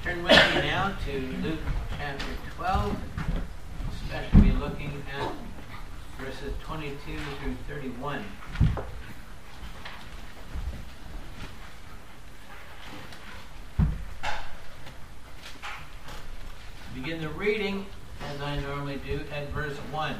Turn with me now to Luke chapter 12, especially looking at verses 22 through 31. Begin the reading, as I normally do, at verse 1.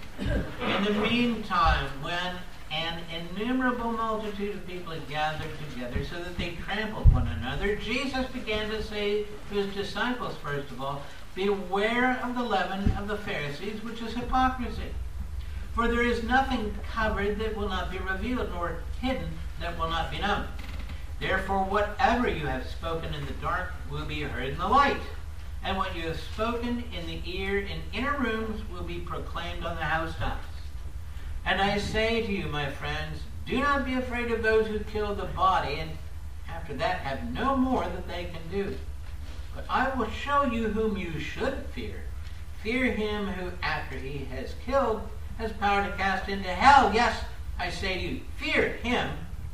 In the meantime, when an innumerable multitude of people had gathered together so that they trampled one another, Jesus began to say to his disciples, first of all, "Beware of the leaven of the Pharisees, which is hypocrisy. For there is nothing covered that will not be revealed, nor hidden that will not be known. Therefore, whatever you have spoken in the dark will be heard in the light, and what you have spoken in the ear in inner rooms will be proclaimed on the housetops. And I say to you, my friends, do not be afraid of those who kill the body, and after that have no more that they can do. But I will show you whom you should fear. Fear him who, after he has killed, has power to cast into hell. Yes, I say to you, fear him.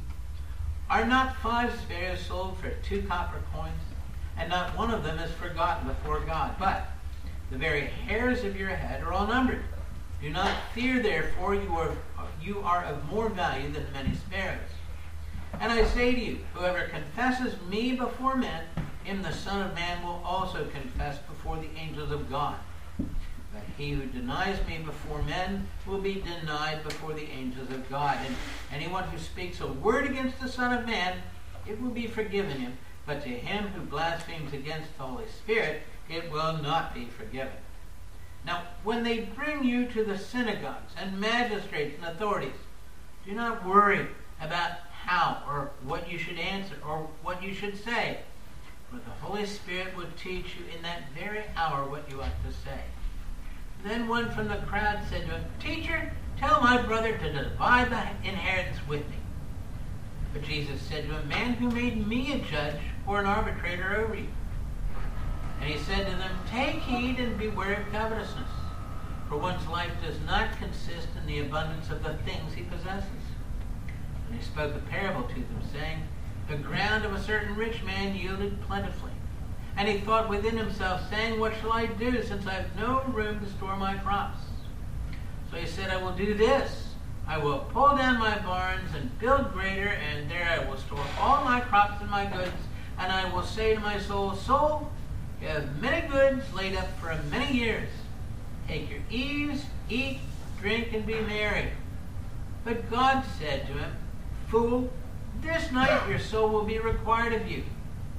Are not 5 sparrows sold for 2 copper coins? And not one of them is forgotten before God. But the very hairs of your head are all numbered. Do not fear, therefore, you are of more value than many sparrows. And I say to you, whoever confesses me before men, him the Son of Man will also confess before the angels of God. But he who denies me before men will be denied before the angels of God. And anyone who speaks a word against the Son of Man, it will be forgiven him. But to him who blasphemes against the Holy Spirit, it will not be forgiven. Now, when they bring you to the synagogues and magistrates and authorities, do not worry about how or what you should answer or what you should say, for the Holy Spirit will teach you in that very hour what you ought to say." Then one from the crowd said to him, "Teacher, tell my brother to divide the inheritance with me." But Jesus said to him, "Man, who made me a judge or an arbitrator over you?" And he said to them, "Take heed and beware of covetousness, for one's life does not consist in the abundance of the things he possesses." And he spoke a parable to them, saying, "The ground of a certain rich man yielded plentifully. And he thought within himself, saying, 'What shall I do, since I have no room to store my crops?' So he said, 'I will do this. I will pull down my barns and build greater, and there I will store all my crops and my goods. And I will say to my soul, Soul, you have many goods laid up for many years. Take your ease, eat, drink, and be merry.' But God said to him, 'Fool, this night your soul will be required of you.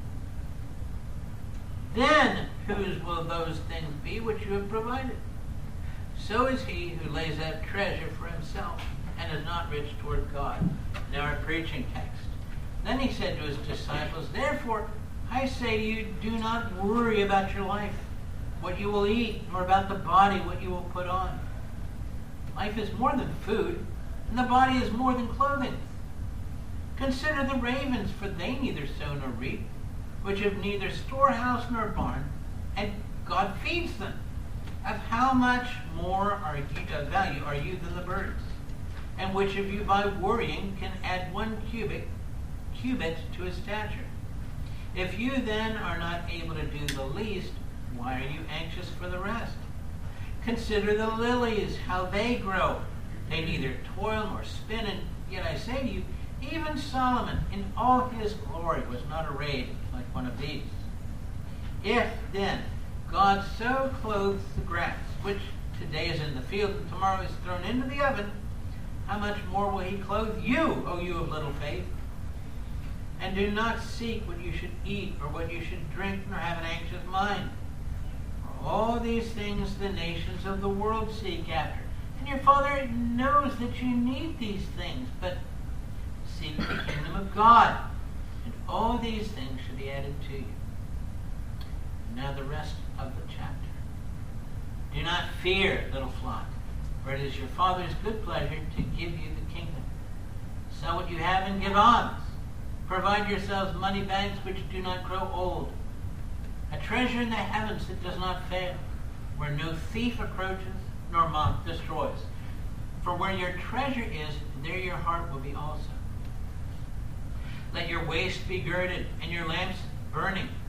Then whose will those things be which you have provided? So is he who lays out treasure for himself and is not rich toward God.'" Now our preaching text. Then he said to his disciples, "Therefore, I say to you, do not worry about your life, what you will eat, nor about the body, what you will put on. Life is more than food, and the body is more than clothing. Consider the ravens, for they neither sow nor reap, which have neither storehouse nor barn, and God feeds them. Of how much more value are you than the birds? And which of you by worrying can add 1 cubit to his stature? If you then are not able to do the least, why are you anxious for the rest? Consider the lilies, how they grow. They neither toil nor spin, and yet I say to you, even Solomon in all his glory was not arrayed like one of these. If then God so clothes the grass, which today is in the field and tomorrow is thrown into the oven, how much more will he clothe you, O you of little faith? And do not seek what you should eat or what you should drink, nor have an anxious mind. For all these things the nations of the world seek after. And your Father knows that you need these things, but seek the kingdom of God, and all these things should be added to you." And now the rest of the chapter. "Do not fear, little flock, for it is your Father's good pleasure to give you the kingdom. Sell what you have and give alms. Provide yourselves money bags which do not grow old, a treasure in the heavens that does not fail, where no thief approaches nor moth destroys. For where your treasure is, there your heart will be also. Let your waist be girded and your lamps burning.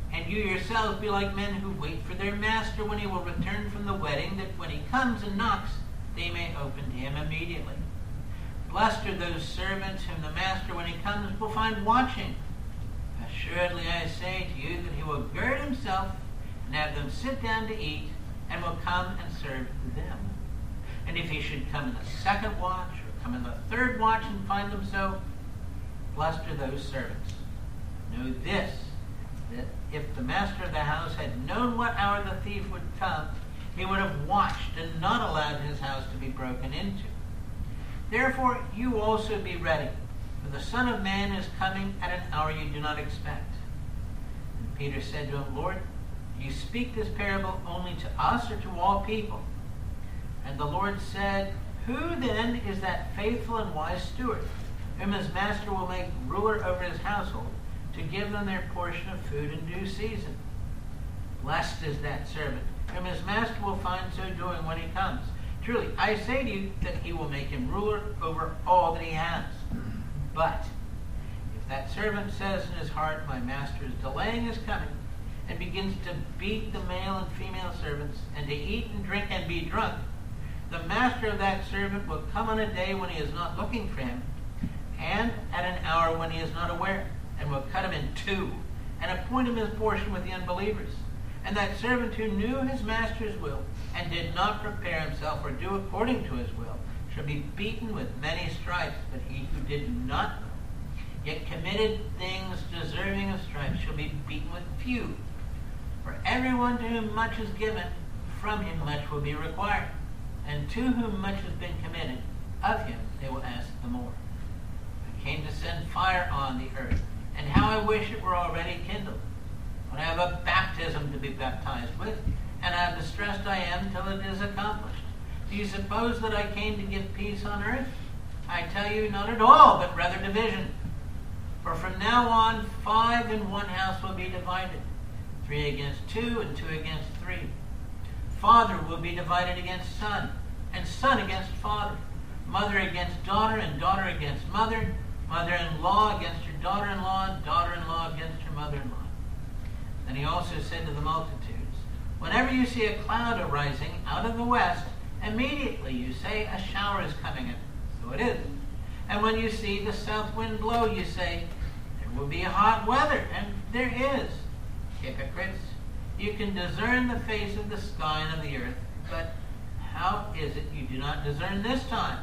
And you yourselves be like men who wait for their master when he will return from the wedding, that when he comes and knocks, they may open to him immediately. Blessed are those servants whom the master, when he comes, will find watching. Assuredly I say to you that he will gird himself and have them sit down to eat, and will come and serve them. And if he should come in the second watch, or come in the third watch, and find them so, blessed are those servants. Know this, that if the master of the house had known what hour the thief would come, he would have watched and not allowed his house to be broken into. Therefore you also be ready, for the Son of Man is coming at an hour you do not expect. And Peter said to him, Lord, do you speak this parable only to us or to all people? And the Lord said, Who then is that faithful and wise steward, whom his master will make ruler over his household, to give them their portion of food in due season? Blessed is that servant, whom his master will find so doing when he comes. Truly, I say to you that he will make him ruler over all that he has. But if that servant says in his heart, My master is delaying his coming, and begins to beat the male and female servants, and to eat and drink and be drunk, the master of that servant will come on a day when he is not looking for him, and at an hour when he is not aware, and will cut him in two, and appoint him his portion with the unbelievers. And that servant who knew his master's will, and did not prepare himself or do according to his will, shall be beaten with many stripes. But he who did not know, yet committed things deserving of stripes, shall be beaten with few. For everyone to whom much is given, from him much will be required. And to whom much has been committed, of him they will ask the more. I came to send fire on the earth, and how I wish it were already kindled. But I have a baptism to be baptized with, and how distressed I am till it is accomplished. Do you suppose that I came to give peace on earth? I tell you, not at all, but rather division. For from now on 5 in one house will be divided, 3 against 2, and 2 against 3. Father will be divided against son, and son against father, mother against daughter, and daughter against mother, mother-in-law against her daughter-in-law, and daughter-in-law against her mother-in-law. Then he also said to the multitudes, Whenever you see a cloud arising out of the west, immediately you say, A shower is coming in. So it is. And when you see the south wind blow, you say, There will be hot weather, and there is. Hypocrites, you can discern the face of the sky and of the earth, but how is it you do not discern this time?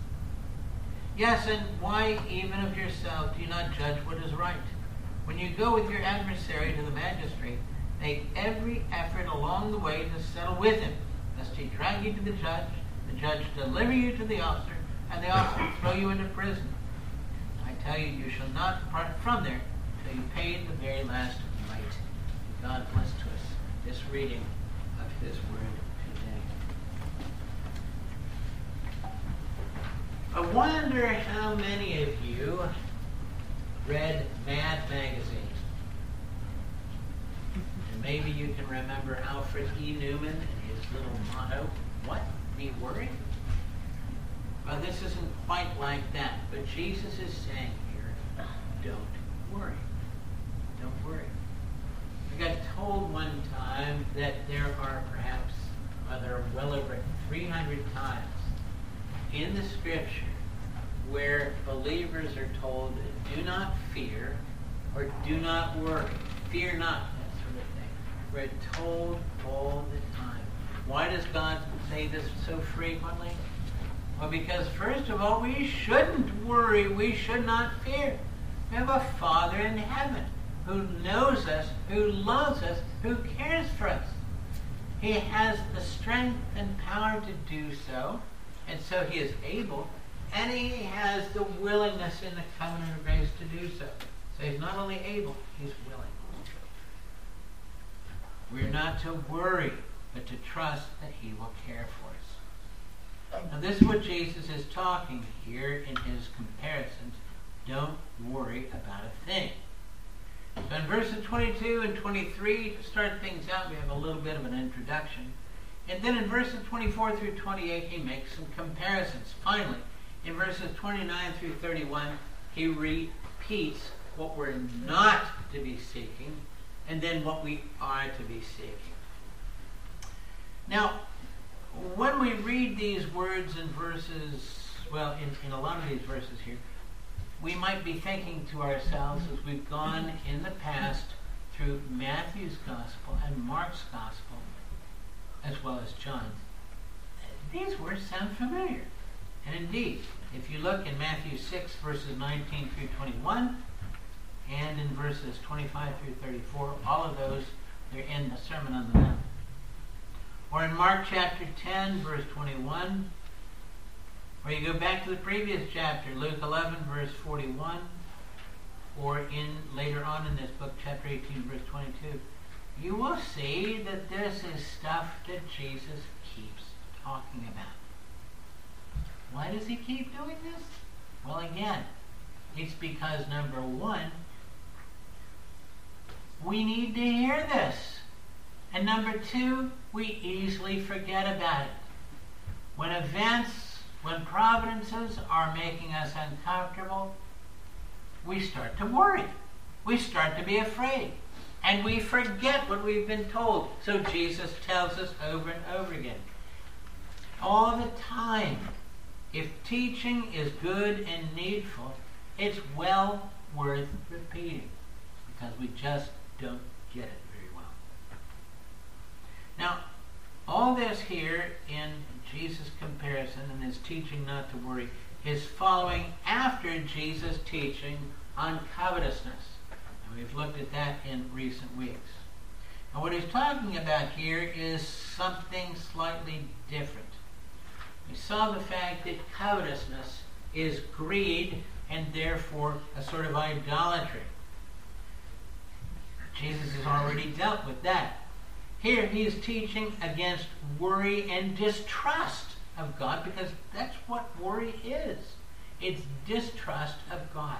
Yes, and why even of yourself do you not judge what is right? When you go with your adversary to the magistrate, make every effort along the way to settle with him, lest he drag you to the judge deliver you to the officer, and the officer throw you into prison. I tell you, you shall not depart from there till you pay the very last mite. God bless to us this reading of his word today. I wonder how many of you read Mad Magazine. And maybe you can remember Alfred E. Newman and his little motto, What? Be worried? Well, this isn't quite like that, but Jesus is saying here, don't worry. Don't worry. I got told one time that there are perhaps, there are well over 300 times in the scripture where believers are told, do not fear or do not worry. Fear not, that sort of thing. We're told all the time. Why does God say this so frequently? Well, because first of all, we shouldn't worry. We should not fear. We have a Father in heaven who knows us, who loves us, who cares for us. He has the strength and power to do so, and so he is able, and he has the willingness in the covenant of grace to do so. So he's not only able, he's willing. We're not to worry, but to trust that he will care for us. Now this is what Jesus is talking here in his comparisons. Don't worry about a thing. So in verses 22 and 23, to start things out, we have a little bit of an introduction. And then in verses 24 through 28, he makes some comparisons. Finally, in verses 29 through 31, he repeats what we're not to be seeking and then what we are to be seeking. Now, when we read these words and verses, well, in a lot of these verses here, we might be thinking to ourselves as we've gone in the past through Matthew's Gospel and Mark's Gospel, as well as John's, these words sound familiar. And indeed, if you look in Matthew 6, verses 19 through 21, and in verses 25 through 34, all of those, they're in the Sermon on the Mount. Or in Mark chapter 10, verse 21, or you go back to the previous chapter, Luke 11, verse 41, or in later on in this book, chapter 18, verse 22, you will see that this is stuff that Jesus keeps talking about. Why does he keep doing this? Well, again, it's because, number one, we need to hear this. And number two, we easily forget about it. When events, when providences are making us uncomfortable, we start to worry. We start to be afraid. And we forget what we've been told. So Jesus tells us over and over again. All the time, if teaching is good and needful, it's well worth repeating. Because we just don't get it very well. Now, all this here in Jesus' comparison and his teaching not to worry is following after Jesus' teaching on covetousness. And we've looked at that in recent weeks. And what he's talking about here is something slightly different. We saw the fact that covetousness is greed and therefore a sort of idolatry. Jesus has already dealt with that. Here he is teaching against worry and distrust of God, because that's what worry is. It's distrust of God.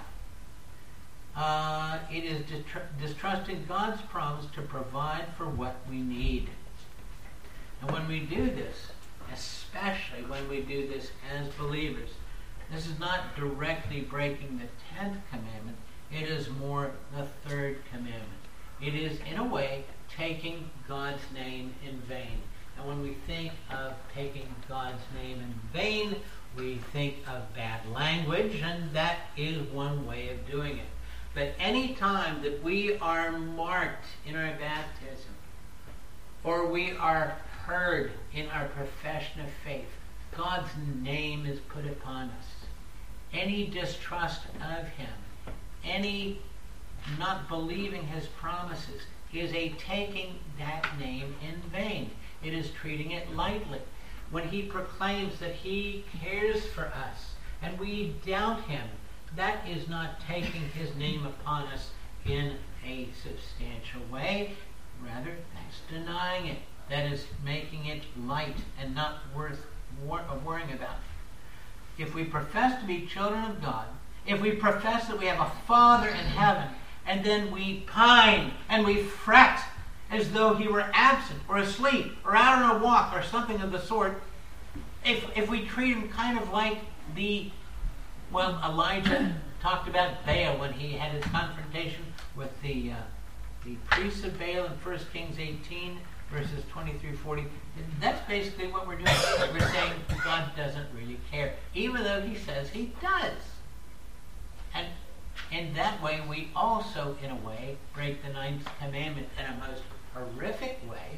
It is distrusting God's promise to provide for what we need. And when we do this, especially when we do this as believers, this is not directly breaking the 10th commandment. It is more the 3rd commandment. It is, in a way, taking God's name in vain. And when we think of taking God's name in vain, we think of bad language, and that is one way of doing it. But any time that we are marked in our baptism, or we are heard in our profession of faith, God's name is put upon us. Any distrust of him, any not believing his promises, is a taking that name in vain. It is treating it lightly. When he proclaims that he cares for us and we doubt him, that is not taking his name upon us in a substantial way. Rather, that's denying it. That is making it light and not worth worrying about. If we profess to be children of God, if we profess that we have a Father in heaven, and then we pine and we fret as though he were absent or asleep or out on a walk or something of the sort, if we treat him kind of like Elijah talked about Baal when he had his confrontation with the priests of Baal in 1 Kings 18, verses 20 through 40. That's basically what we're doing. We're saying God doesn't really care, even though he says he does. And in that way, we also, in a way, break the 9th commandment in a most horrific way.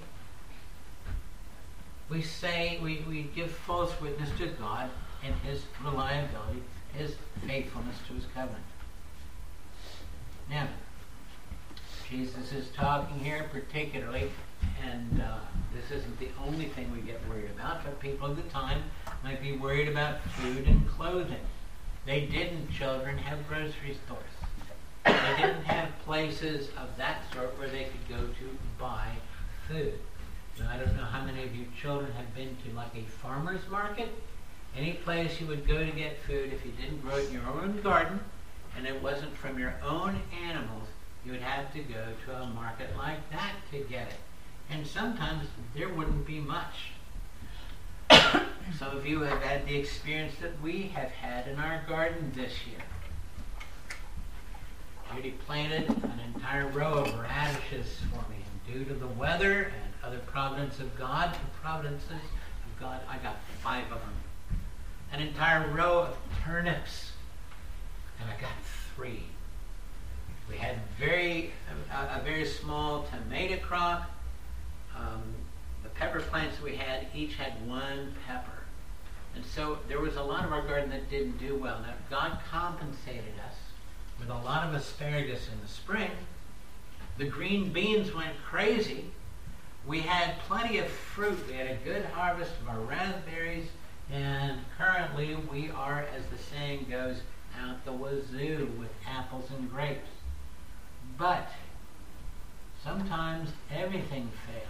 We say, we give false witness to God and his reliability, his faithfulness to his covenant. Now, Jesus is talking here particularly, and this isn't the only thing we get worried about, but people of the time might be worried about food and clothing. They didn't, children, have grocery stores. They didn't have places of that sort where they could go to buy food. Now, I don't know how many of you children have been to like a farmer's market. Any place you would go to get food, if you didn't grow it in your own garden and it wasn't from your own animals, you would have to go to a market like that to get it. And sometimes there wouldn't be much. Some of you have had the experience that we have had in our garden this year. Judy planted an entire row of radishes for me. And due to the weather and other providences of God, I got 5 of them. An entire row of turnips, and I got 3. We had a very small tomato crop. The pepper plants we had each had 1 pepper. And so there was a lot of our garden that didn't do well. Now, God compensated us with a lot of asparagus in the spring. The green beans went crazy. We had plenty of fruit. We had a good harvest of our raspberries. And currently we are, as the saying goes, out the wazoo with apples and grapes. But sometimes everything fails.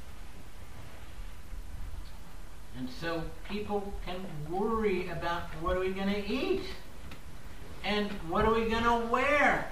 And so people can worry about what are we going to eat? And what are we going to wear?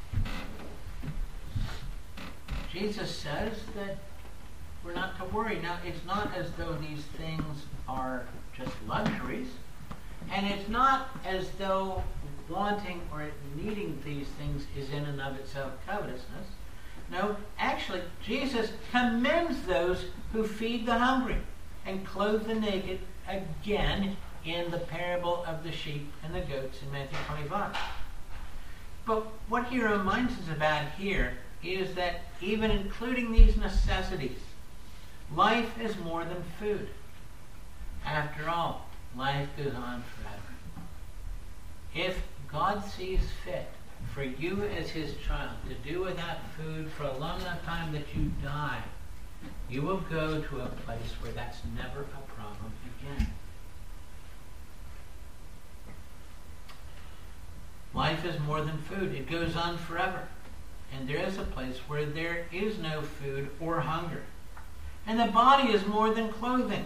Jesus says that we're not to worry. Now, it's not as though these things are just luxuries. And it's not as though wanting or needing these things is in and of itself covetousness. No, actually, Jesus commends those who feed the hungry and clothe the naked, again in the parable of the sheep and the goats in Matthew 25. But what he reminds us about here is that even including these necessities, life is more than food. After all, life goes on forever. If God sees fit for you as his child to do without food for a long enough time that you die, you will go to a place where that's never a problem again. Life is more than food. It goes on forever. And there is a place where there is no food or hunger. And the body is more than clothing.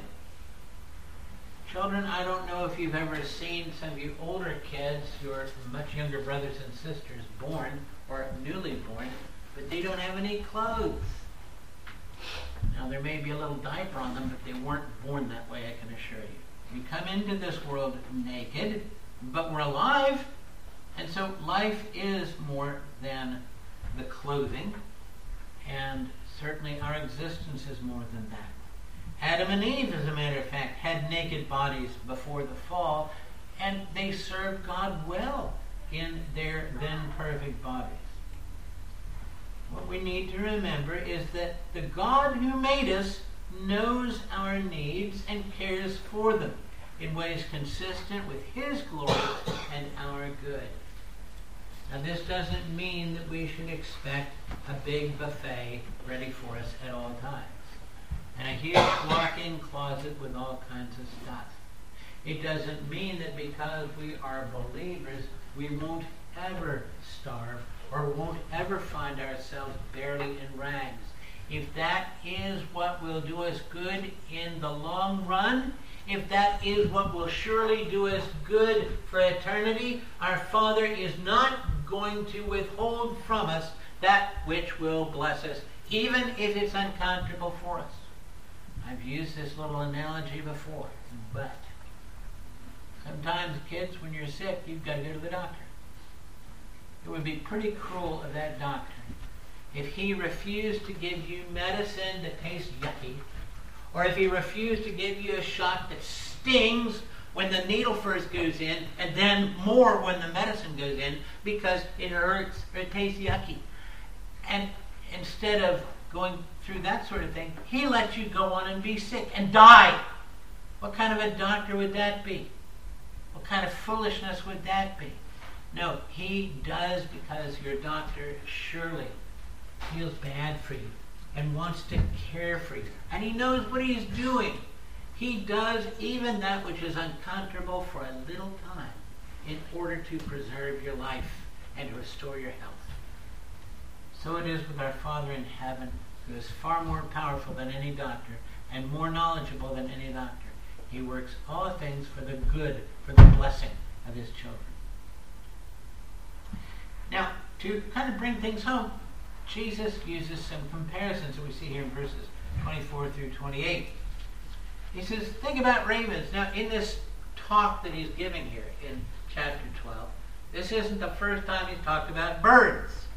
Children, I don't know if you've ever seen some of you older kids, your much younger brothers and sisters, born or newly born, but they don't have any clothes. Now, there may be a little diaper on them, but they weren't born that way, I can assure you. We come into this world naked, but we're alive. And so life is more than the clothing, and certainly our existence is more than that. Adam and Eve, as a matter of fact, had naked bodies before the fall, and they served God well in their then perfect bodies. What we need to remember is that the God who made us knows our needs and cares for them in ways consistent with his glory and our good. Now, this doesn't mean that we should expect a big buffet ready for us at all times, and a huge walk-in closet with all kinds of stuff. It doesn't mean that because we are believers, we won't ever starve or won't ever find ourselves barely in rags. If that is what will do us good in the long run, if that is what will surely do us good for eternity, our Father is not going to withhold from us that which will bless us, even if it's uncomfortable for us. I've used this little analogy before, but sometimes, kids, when you're sick, you've got to go to the doctor. It would be pretty cruel of that doctor if he refused to give you medicine that tastes yucky, or if he refused to give you a shot that stings when the needle first goes in, and then more when the medicine goes in, because it hurts or it tastes yucky. And instead of going through that sort of thing, he lets you go on and be sick and die. What kind of a doctor would that be? What kind of foolishness would that be? No, he does because your doctor surely feels bad for you and wants to care for you. And he knows what he's doing. He does even that which is uncomfortable for a little time in order to preserve your life and to restore your health. So it is with our Father in heaven, who is far more powerful than any doctor and more knowledgeable than any doctor. He works all things for the good, for the blessing of his children. Now, to kind of bring things home, Jesus uses some comparisons that we see here in verses 24 through 28. He says, think about ravens. Now, in this talk that he's giving here in chapter 12, this isn't the first time he's talked about birds.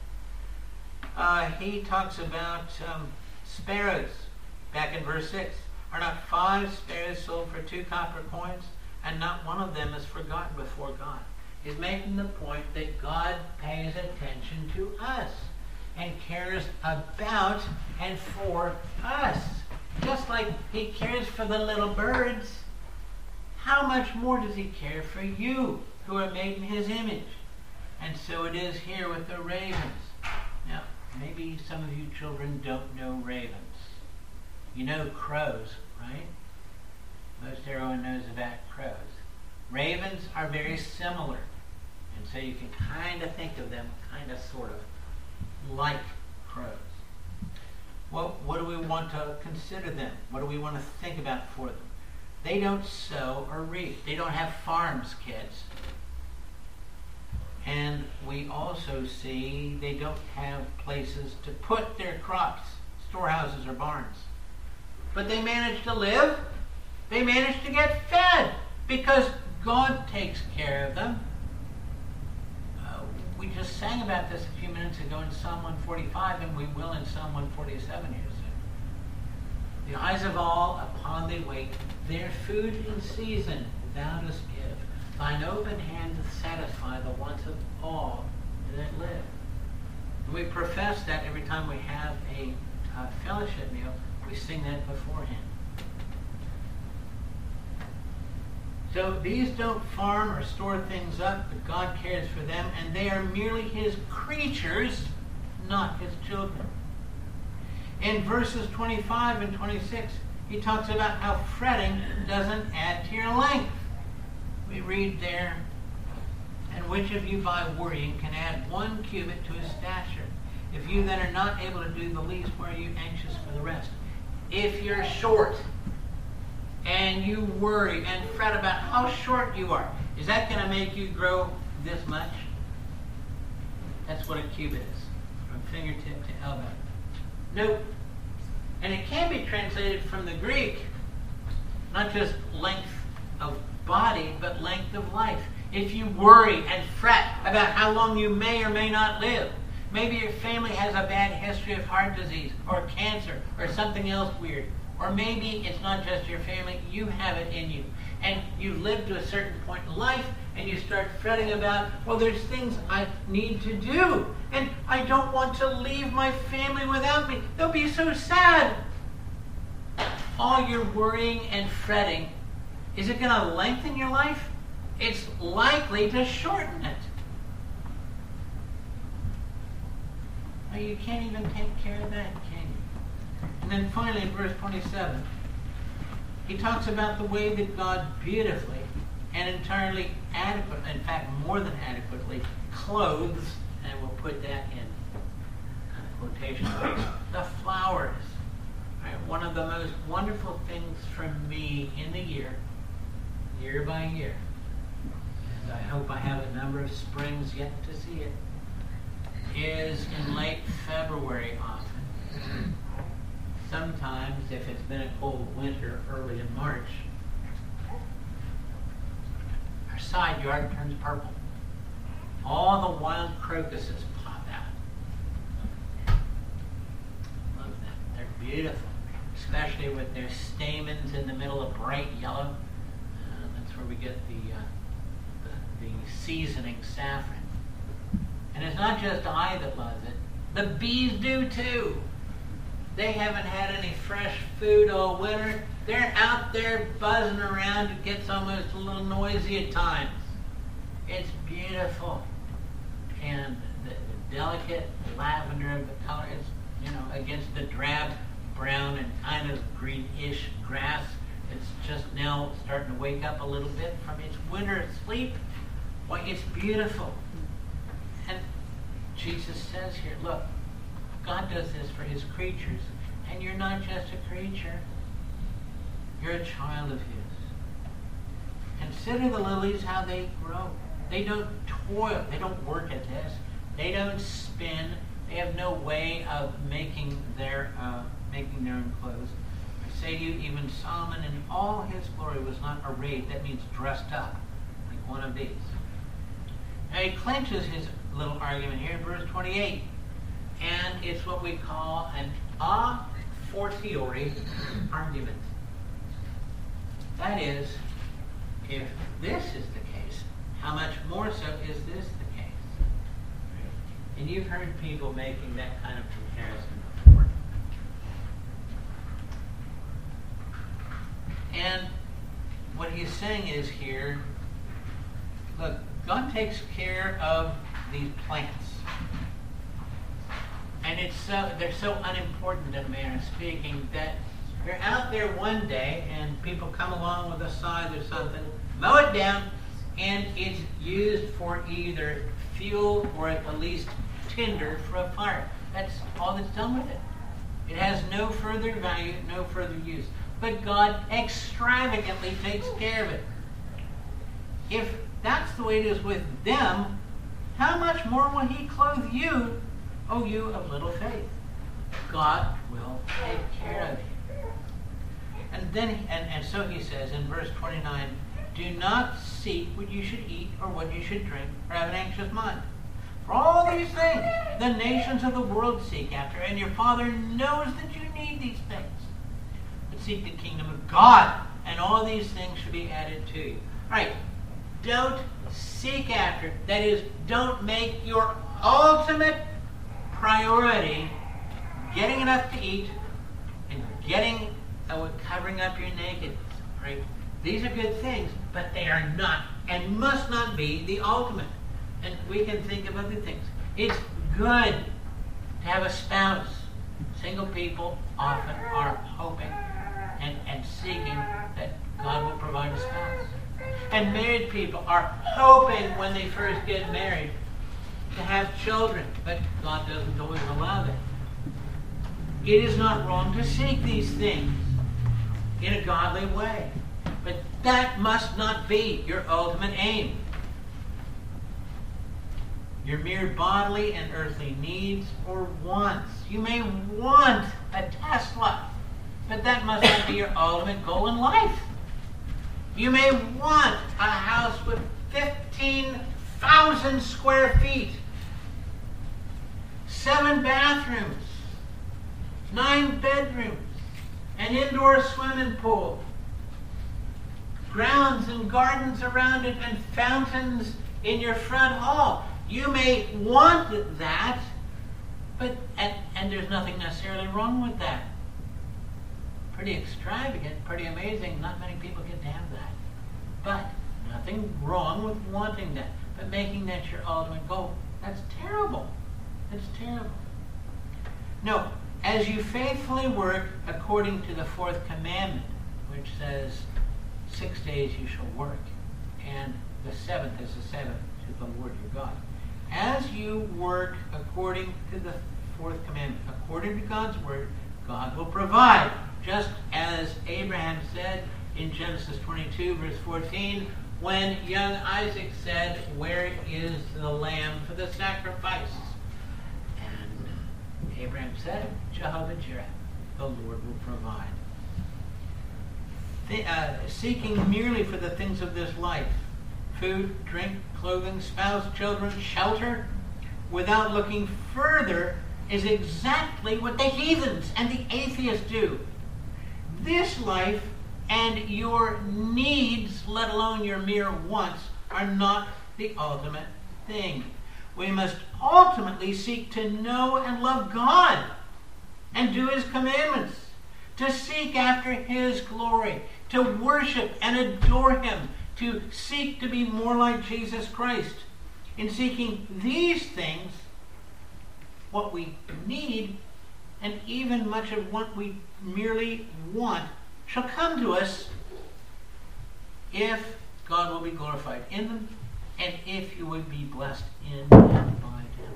He talks about sparrows back in verse 6. Are not 5 sparrows sold for 2 copper coins? And not one of them is forgotten before God. He's making the point that God pays attention to us and cares about and for us. Just like he cares for the little birds, how much more does he care for you who are made in his image? And so it is here with the ravens. Now, maybe some of you children don't know ravens. You know crows, right? Most everyone knows about crows. Ravens are very similar. And so you can kind of think of them kind of sort of like crows. Well, what do we want to consider them? What do we want to think about for them? They don't sow or reap. They don't have farms, kids. And we also see they don't have places to put their crops, storehouses or barns. But they manage to live. They manage to get fed because God takes care of them. We just sang about this a few minutes ago in Psalm 145, and we will in Psalm 147 here soon. The eyes of all upon thee wait, their food in season thou dost give. Thine open hand doth satisfy the wants of all that live. And we profess that every time we have a fellowship meal, we sing that beforehand. So these don't farm or store things up, but God cares for them, and they are merely his creatures, not his children. In verses 25 and 26, he talks about how fretting doesn't add to your length. We read there, and which of you by worrying can add 1 cubit to his stature? If you then are not able to do the least, why are you anxious for the rest? If you're short, and you worry and fret about how short you are, is that going to make you grow this much? That's what a cubit is, from fingertip to elbow. Nope. And it can be translated from the Greek, not just length of body, but length of life. If you worry and fret about how long you may or may not live, maybe your family has a bad history of heart disease or cancer or something else weird. Or maybe it's not just your family, you have it in you. And you've lived to a certain point in life, and you start fretting about, well, there's things I need to do, and I don't want to leave my family without me. They'll be so sad. All your worrying and fretting, is it going to lengthen your life? It's likely to shorten it. Well, you can't even take care of that, can you? And then finally, in verse 27, he talks about the way that God beautifully and entirely adequate, in fact, more than adequately, clothes, and we'll put that in quotation marks, the flowers. Right? One of the most wonderful things for me in the year by year, and I hope I have a number of springs yet to see it, is in late February often. Sometimes, if it's been a cold winter, early in March, our side yard turns purple. All the wild crocuses pop out. Love them. They're beautiful, especially with their stamens in the middle of bright yellow. That's where we get the seasoning saffron. And it's not just I that loves it. The bees do too. They haven't had any fresh food all winter. They're out there buzzing around. It gets almost a little noisy at times. It's beautiful. And the delicate lavender of the color is, against the drab brown and kind of greenish grass. It's just now starting to wake up a little bit from its winter sleep. Why, it's beautiful. And Jesus says here, look, God does this for his creatures. And you're not just a creature. You're a child of his. Consider the lilies, how they grow. They don't toil. They don't work at this. They don't spin. They have no way of making their own clothes. I say to you, even Solomon in all his glory was not arrayed. That means dressed up like one of these. Now he clinches his little argument here in verse 28. And it's what we call an a fortiori argument. That is, if this is the case, how much more so is this the case? And you've heard people making that kind of comparison before. And what he's saying is here, look, God takes care of these plants. And they're so unimportant in a manner of speaking that you're out there one day and people come along with a scythe or something, mow it down, and it's used for either fuel or at the least tinder for a fire. That's all that's done with it. It has no further value, no further use. But God extravagantly takes care of it. If that's the way it is with them, how much more will He clothe you, O you of little faith? God will take care of you. And then, and so He says in verse 29, do not seek what you should eat or what you should drink, or have an anxious mind. For all these things the nations of the world seek after, and your Father knows that you need these things. But seek the kingdom of God, and all these things should be added to you. All right, don't seek after. That is, don't make your ultimate priority getting enough to eat and covering up your nakedness. Right? These are good things, but they are not and must not be the ultimate. And we can think of other things. It's good to have a spouse. Single people often are hoping and seeking that God will provide a spouse. And married people are hoping when they first get married to have children, but God doesn't always allow that. It is not wrong to seek these things in a godly way, but that must not be your ultimate aim. Your mere bodily and earthly needs or wants. You may want a Tesla, but that must not be your ultimate goal in life. You may want a house with 15,000 square feet, 7 bathrooms, 9 bedrooms, an indoor swimming pool, grounds and gardens around it, and fountains in your front hall. You may want that, but and there's nothing necessarily wrong with that. Pretty extravagant, pretty amazing. Not many people get to have that. But nothing wrong with wanting that. But making that your ultimate goal, that's terrible. That's terrible. No, as you faithfully work according to the 4th commandment, which says 6 days you shall work, and the 7th is the Sabbath to the Lord your God. As you work according to the 4th commandment, according to God's word, God will provide. Just as Abraham said in Genesis 22, verse 14, when young Isaac said, where is the lamb for the sacrifice? And Abraham said, Jehovah Jireh, the Lord will provide. Seeking merely for the things of this life, food, drink, clothing, spouse, children, shelter, without looking further, is exactly what the heathens and the atheists do. This life and your needs, let alone your mere wants, are not the ultimate thing. We must ultimately seek to know and love God and do His commandments, to seek after His glory, to worship and adore Him, to seek to be more like Jesus Christ. In seeking these things, what we need, and even much of what we merely want, shall come to us if God will be glorified in them, and if you would be blessed in and by them.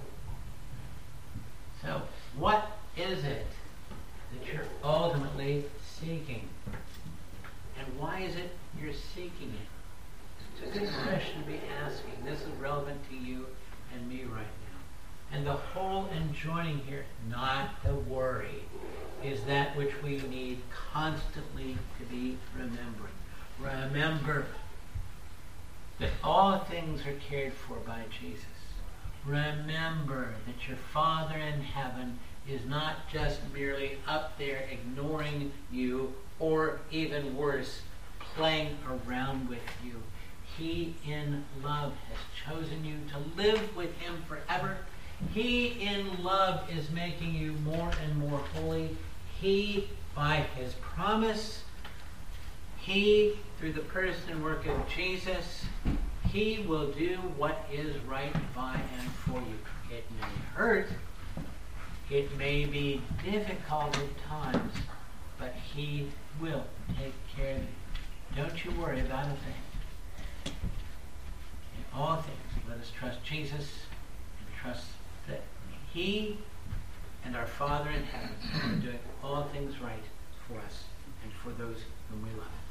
So, what is it that you're ultimately seeking? And why is it you're seeking it? It's a good question to be asking. This is relevant to you and me right now. And the whole enjoining here, not to worry, is that which we need constantly to be remembering. Remember that all things are cared for by Jesus. remember that your Father in heaven is not just merely up there ignoring you, or even worse, playing around with you. He in love has chosen you to live with him forever. He in love is making you more and more holy. He, by his promise, he, through the person and work of Jesus, he will do what is right by and for you. It may hurt. It may be difficult at times, but he will take care of you. Don't you worry about a thing. In all things, let us trust Jesus and trust that he and our Father in heaven are doing all things right for us and for those whom we love.